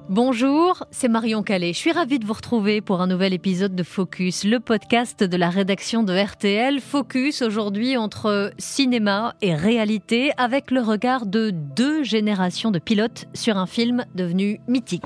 Bonjour, c'est Marion Calais. Je suis ravie de vous retrouver pour un nouvel épisode de Focus, le podcast de la rédaction de RTL. Focus aujourd'hui entre cinéma et réalité avec le regard de deux générations de pilotes sur un film devenu mythique.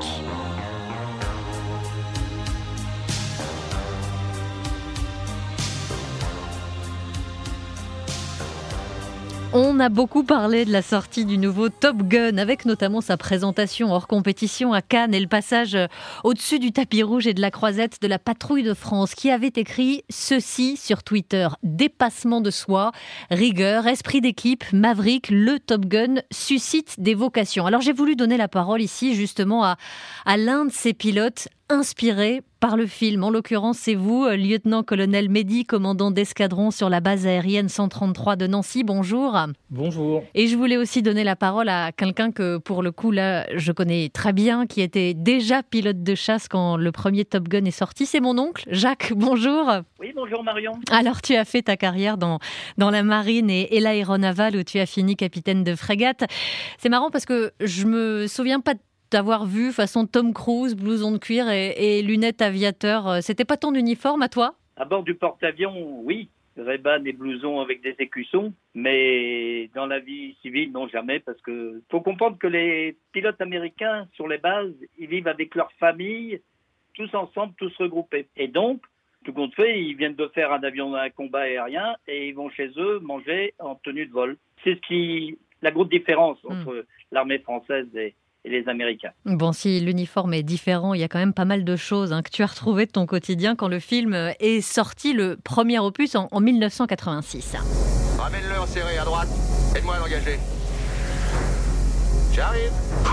On a beaucoup parlé de la sortie du nouveau Top Gun, avec notamment sa présentation hors compétition à Cannes et le passage au-dessus du tapis rouge et de la croisette de la Patrouille de France, qui avait écrit ceci sur Twitter: dépassement de soi, rigueur, esprit d'équipe, Maverick, le Top Gun suscite des vocations. Alors j'ai voulu donner la parole ici justement à l'un de ces pilotes inspiré par le film. En l'occurrence, c'est vous, lieutenant-colonel Mehdi, commandant d'escadron sur la base aérienne 133 de Nancy. Bonjour. Bonjour. Et je voulais aussi donner la parole à quelqu'un que, pour le coup, là, je connais très bien, qui était déjà pilote de chasse quand le premier Top Gun est sorti. C'est mon oncle, Jacques. Bonjour. Oui, bonjour Marion. Alors, tu as fait ta carrière dans la marine et l'aéronavale, où tu as fini capitaine de frégate. C'est marrant parce que je me souviens pas d'avoir vu façon Tom Cruise, blouson de cuir et lunettes aviateur. C'était pas ton uniforme à toi ? À bord du porte-avions, oui. Ray-Ban et blouson avec des écussons, mais dans la vie civile, non, jamais, parce que faut comprendre que les pilotes américains sur les bases, ils vivent avec leur famille, tous ensemble, tous regroupés. Et donc, tout compte fait, ils viennent de faire un avion à combat aérien et ils vont chez eux manger en tenue de vol. C'est la grosse différence entre l'armée française et les Américains. Bon, si l'uniforme est différent, il y a quand même pas mal de choses que tu as retrouvées de ton quotidien quand le film est sorti, le premier opus, en 1986. Ramène-le en serré à droite. Aide-moi à l'engager. J'arrive.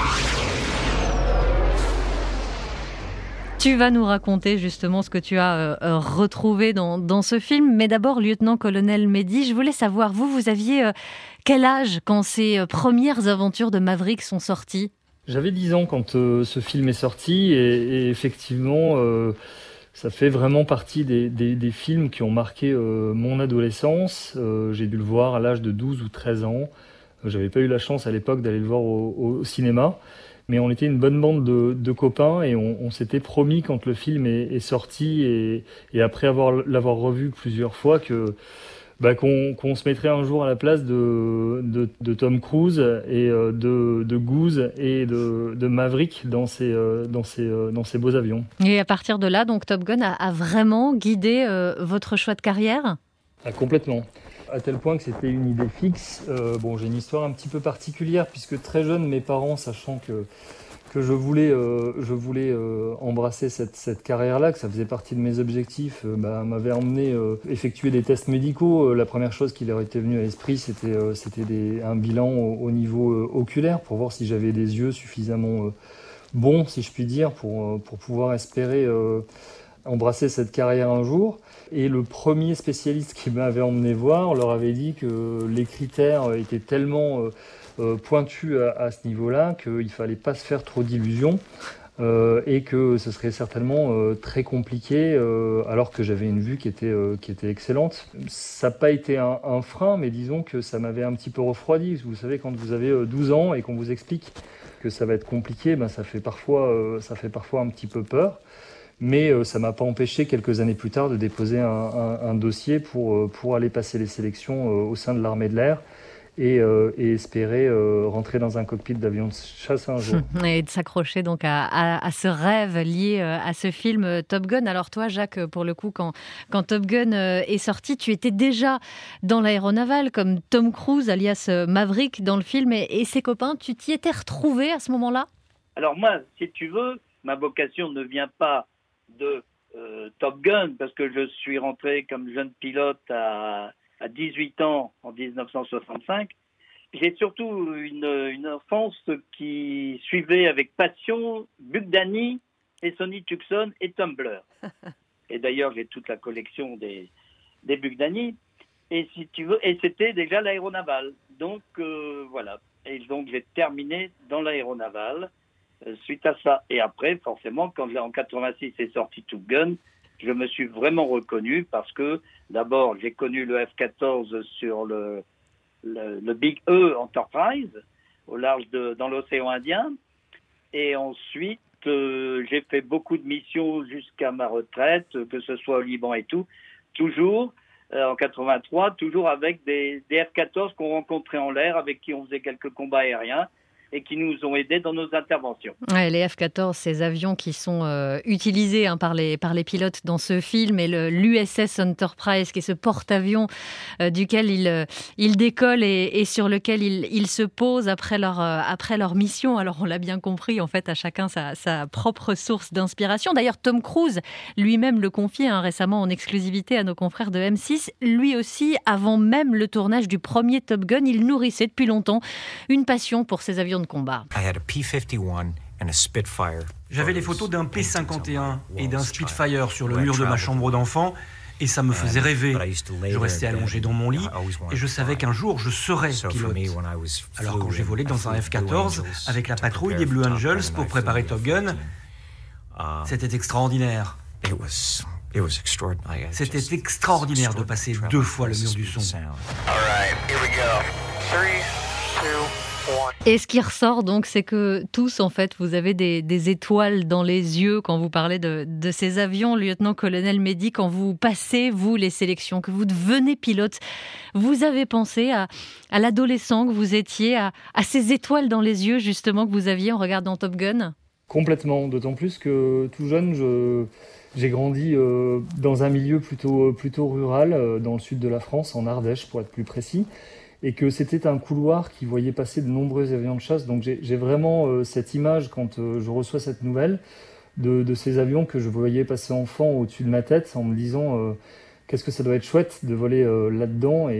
Tu vas nous raconter justement ce que tu as retrouvé dans ce film. Mais d'abord, lieutenant-colonel Mehdi, je voulais savoir, vous aviez quel âge quand ces premières aventures de Maverick sont sorties ? J'avais 10 ans quand ce film est sorti et effectivement, ça fait vraiment partie des films qui ont marqué mon adolescence. J'ai dû le voir à l'âge de 12 ou 13 ans. J'avais pas eu la chance à l'époque d'aller le voir au cinéma, mais on était une bonne bande de copains et on s'était promis quand le film est sorti et après l'avoir revu plusieurs fois qu'on se mettrait un jour à la place de Tom Cruise et de Goose et de Maverick dans ces beaux avions. Et à partir de là, donc Top Gun a vraiment guidé votre choix de carrière ? Ah, complètement. À tel point que c'était une idée fixe. J'ai une histoire un petit peu particulière puisque très jeune, mes parents, sachant que je voulais embrasser cette carrière-là, que ça faisait partie de mes objectifs, m'avaient emmené effectuer des tests médicaux. La première chose qui leur était venue à l'esprit, c'était un bilan au niveau oculaire pour voir si j'avais des yeux suffisamment bons, si je puis dire, pour pouvoir espérer embrasser cette carrière un jour. Et le premier spécialiste qui m'avait emmené voir leur avait dit que les critères étaient tellement pointu à ce niveau-là, qu'il ne fallait pas se faire trop d'illusions et que ce serait certainement très compliqué alors que j'avais une vue qui était excellente. Ça n'a pas été un frein, mais disons que ça m'avait un petit peu refroidi. Vous savez, quand vous avez 12 ans et qu'on vous explique que ça va être compliqué, ça fait parfois un petit peu peur. Mais ça ne m'a pas empêché, quelques années plus tard, de déposer un dossier pour aller passer les sélections au sein de l'armée de l'air. Et espérer rentrer dans un cockpit d'avion de chasse un jour. Et de s'accrocher donc à ce rêve lié à ce film Top Gun. Alors toi, Jacques, pour le coup, quand Top Gun est sorti, tu étais déjà dans l'aéronavale, comme Tom Cruise, alias Maverick, dans le film, et ses copains. Tu t'y étais retrouvé à ce moment-là ? Alors moi, si tu veux, ma vocation ne vient pas de Top Gun, parce que je suis rentré comme jeune pilote à 18 ans en 1965, j'ai surtout une enfance qui suivait avec passion Buck Danny et Sonny Tucson et Tumbler. Et d'ailleurs, j'ai toute la collection des Buck Danny. Et si tu veux, et c'était déjà l'aéronavale. Donc voilà. Et donc j'ai terminé dans l'aéronavale suite à ça. Et après, forcément, quand en 86 est sorti Top Gun, je me suis vraiment reconnu parce que, d'abord, j'ai connu le F-14 sur le Big E Enterprise, au large dans l'océan Indien. Et ensuite, j'ai fait beaucoup de missions jusqu'à ma retraite, que ce soit au Liban et tout, toujours en 83, toujours avec des F-14 qu'on rencontrait en l'air, avec qui on faisait quelques combats aériens et qui nous ont aidés dans nos interventions. Ouais, les F-14, ces avions qui sont utilisés par les pilotes dans ce film, et l'USS Enterprise, qui est ce porte-avions duquel ils décollent et sur lequel ils se posent après leur mission. Alors on l'a bien compris, en fait, à chacun sa propre source d'inspiration. D'ailleurs, Tom Cruise lui-même le confiait récemment en exclusivité à nos confrères de M6. Lui aussi, avant même le tournage du premier Top Gun, il nourrissait depuis longtemps une passion pour ces avions de combat. J'avais les photos d'un P-51 et d'un Spitfire sur le mur de ma chambre d'enfant et ça me faisait rêver. Je restais allongé dans mon lit et je savais qu'un jour je serais pilote. Alors quand j'ai volé dans un F-14 avec la patrouille des Blue Angels pour préparer Top Gun, c'était extraordinaire. C'était extraordinaire de passer 2 fois le mur du son. Et ce qui ressort donc, c'est que tous, en fait, vous avez des étoiles dans les yeux quand vous parlez de ces avions, lieutenant-colonel Mehdi, quand vous passez, vous, les sélections, que vous devenez pilote. Vous avez pensé à l'adolescent que vous étiez, à ces étoiles dans les yeux, justement, que vous aviez en regardant Top Gun ? Complètement, d'autant plus que tout jeune, j'ai grandi dans un milieu plutôt rural, dans le sud de la France, en Ardèche pour être plus précis, et que c'était un couloir qui voyait passer de nombreux avions de chasse. Donc j'ai vraiment cette image quand je reçois cette nouvelle de ces avions que je voyais passer enfant au-dessus de ma tête, en me disant qu'est-ce que ça doit être chouette de voler là-dedans,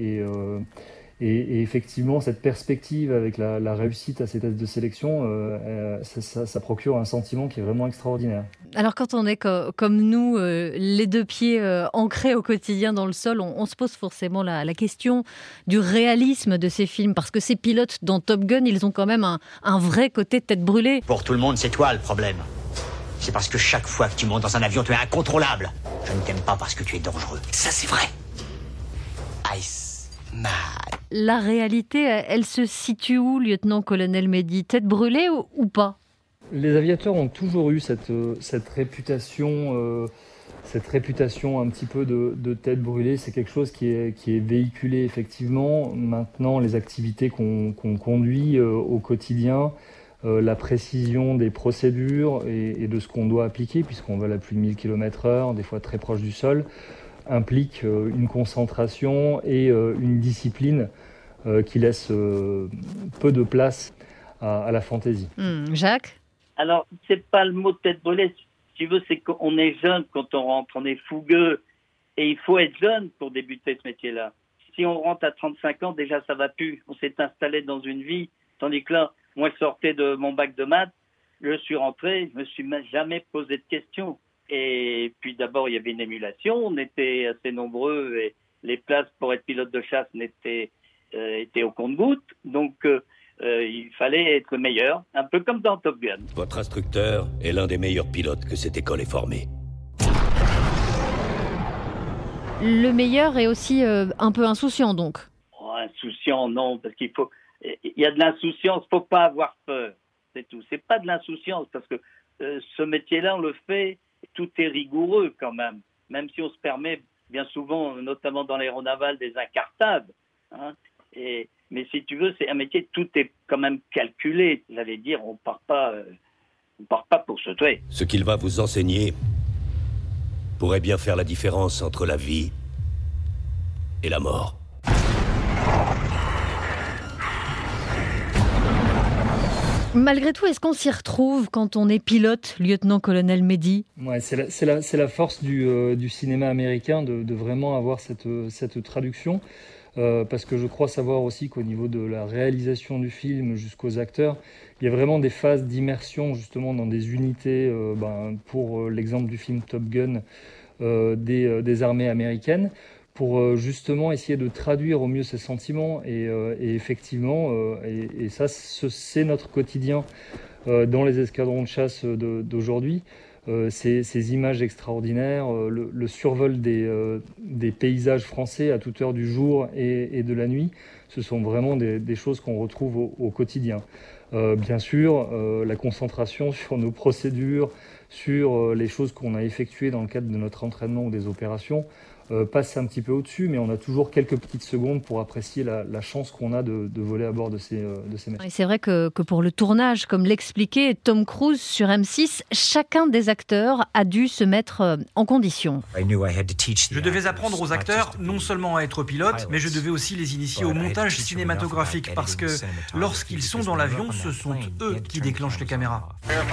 et effectivement cette perspective avec la réussite à ces tests de sélection, ça procure un sentiment qui est vraiment extraordinaire. Alors quand on est comme nous, les 2 pieds ancrés au quotidien dans le sol, on se pose forcément la question du réalisme de ces films, parce que ces pilotes dans Top Gun, ils ont quand même un vrai côté tête brûlée. Pour tout le monde, c'est toi le problème. C'est parce que chaque fois que tu montes dans un avion, tu es incontrôlable. Je ne t'aime pas parce que tu es dangereux. Ça, c'est vrai. Ice Man. La réalité, elle se situe où, lieutenant-colonel Mehdi ? Tête brûlée ou pas ? Les aviateurs ont toujours eu cette réputation un petit peu de tête brûlée. C'est quelque chose qui est véhiculé effectivement. Maintenant, les activités qu'on conduit au quotidien, la précision des procédures et de ce qu'on doit appliquer, puisqu'on vole à plus de 1000 km/h, des fois très proche du sol, implique une concentration et une discipline qui laisse peu de place à la fantaisie. Jacques ? Alors, c'est pas le mot tête brûlée. Si tu veux, c'est qu'on est jeune quand on rentre, on est fougueux. Et il faut être jeune pour débuter ce métier-là. Si on rentre à 35 ans, déjà, ça va plus. On s'est installé dans une vie. Tandis que là, moi, je sortais de mon bac de maths. Je suis rentré, je me suis jamais posé de questions. Et puis d'abord, il y avait une émulation. On était assez nombreux et les places pour être pilote de chasse étaient au compte-gouttes. Donc, il fallait être le meilleur, un peu comme dans Top Gun. Votre instructeur est l'un des meilleurs pilotes que cette école ait formé. Le meilleur est aussi un peu insouciant, donc. Oh, insouciant, non, parce il y a de l'insouciance, faut pas avoir peur, c'est tout. C'est pas de l'insouciance, parce que ce métier-là, on le fait, tout est rigoureux quand même si on se permet bien souvent, notamment dans l'aéronaval, des incartades, hein. Mais si tu veux, c'est un métier, tout est quand même calculé. J'allais dire, on part pas pour se tuer. Ce qu'il va vous enseigner pourrait bien faire la différence entre la vie et la mort. Malgré tout, est-ce qu'on s'y retrouve quand on est pilote, lieutenant-colonel Mehdi ? Ouais, c'est la force du cinéma américain de vraiment avoir cette traduction. Parce que je crois savoir aussi qu'au niveau de la réalisation du film jusqu'aux acteurs, il y a vraiment des phases d'immersion justement dans des unités, pour l'exemple du film Top Gun, des armées américaines, pour justement essayer de traduire au mieux ces sentiments. Et effectivement, ça c'est notre quotidien dans les escadrons de chasse d'aujourd'hui. ces images extraordinaires, le survol des paysages français à toute heure du jour et de la nuit, ce sont vraiment des choses qu'on retrouve au quotidien. Bien sûr, la concentration sur nos procédures, sur les choses qu'on a effectuées dans le cadre de notre entraînement ou des opérations, passe un petit peu au-dessus, mais on a toujours quelques petites secondes pour apprécier la chance qu'on a de voler à bord de ces machines. Et c'est vrai que pour le tournage, comme l'expliquait Tom Cruise sur M6, chacun des acteurs a dû se mettre en condition. Je devais apprendre aux acteurs non seulement à être pilotes, mais je devais aussi les initier au montage cinématographique, parce que lorsqu'ils sont dans l'avion, ce sont eux qui déclenchent les caméras.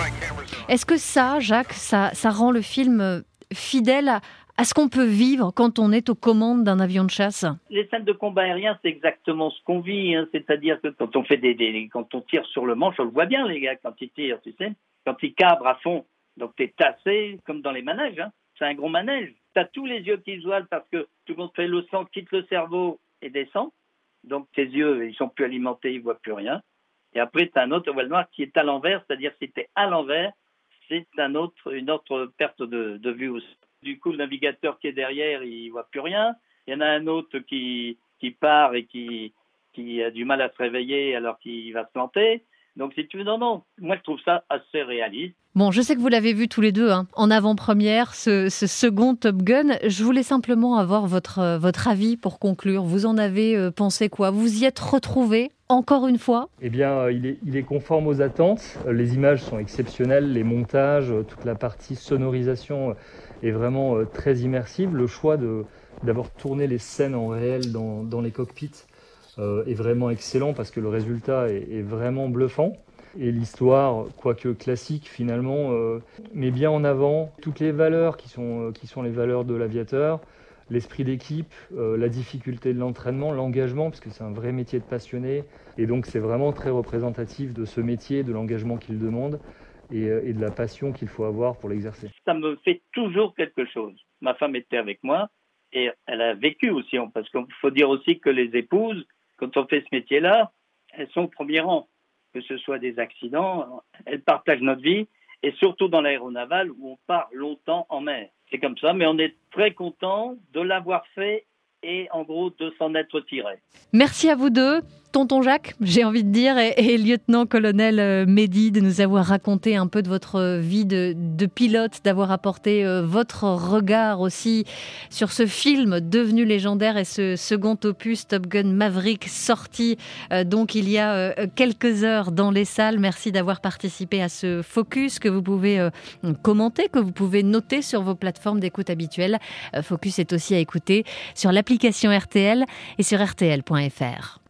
Est-ce que ça, Jacques, ça rend le film fidèle à ce qu'on peut vivre quand on est aux commandes d'un avion de chasse? Les scènes de combat aérien, c'est exactement ce qu'on vit. C'est-à-dire que quand on fait quand on tire sur le manche, on le voit bien, les gars, quand ils tirent, tu sais. Quand ils cabrent à fond, donc t'es tassé, comme dans les manèges. C'est un gros manège. T'as tous les yeux qui se voilent parce que tout le monde fait le sang, quitte le cerveau et descend. Donc tes yeux, ils sont plus alimentés, ils voient plus rien. Et après, t'as un autre voile noir qui est à l'envers, c'est-à-dire si t'es à l'envers, c'est une autre perte de vue aussi. Du coup, le navigateur qui est derrière, il voit plus rien. Il y en a un autre qui part et qui a du mal à se réveiller alors qu'il va se planter. Donc, si tu veux, non. Moi, je trouve ça assez réaliste. Bon, je sais que vous l'avez vu tous les deux, en avant-première, ce second Top Gun. Je voulais simplement avoir votre avis pour conclure. Vous en avez pensé quoi? Vous y êtes retrouvés encore une fois? Eh bien, il est conforme aux attentes. Les images sont exceptionnelles, les montages, toute la partie sonorisation est vraiment très immersive. Le choix d'avoir tourné les scènes en réel dans les cockpits est vraiment excellent parce que le résultat est vraiment bluffant. Et l'histoire, quoique classique finalement, met bien en avant toutes les valeurs qui sont les valeurs de l'aviateur, l'esprit d'équipe, la difficulté de l'entraînement, l'engagement, parce que c'est un vrai métier de passionné. Et donc c'est vraiment très représentatif de ce métier, de l'engagement qu'il demande et de la passion qu'il faut avoir pour l'exercer. Ça me fait toujours quelque chose. Ma femme était avec moi et elle a vécu aussi, parce qu'il faut dire aussi que les épouses, quand on fait ce métier-là, elles sont au premier rang. Que ce soit des accidents, elles partagent notre vie, et surtout dans l'aéronaval où on part longtemps en mer. C'est comme ça, mais on est très content de l'avoir fait et en gros de s'en être tiré. Merci à vous deux, tonton Jacques, j'ai envie de dire, et lieutenant-colonel Mehdi, de nous avoir raconté un peu de votre vie de pilote, d'avoir apporté votre regard aussi sur ce film devenu légendaire et ce second opus Top Gun Maverick sorti donc il y a quelques heures dans les salles. Merci d'avoir participé à ce focus que vous pouvez commenter, que vous pouvez noter sur vos plateformes d'écoute habituelles. Focus est aussi à écouter sur l'application RTL et sur rtl.fr.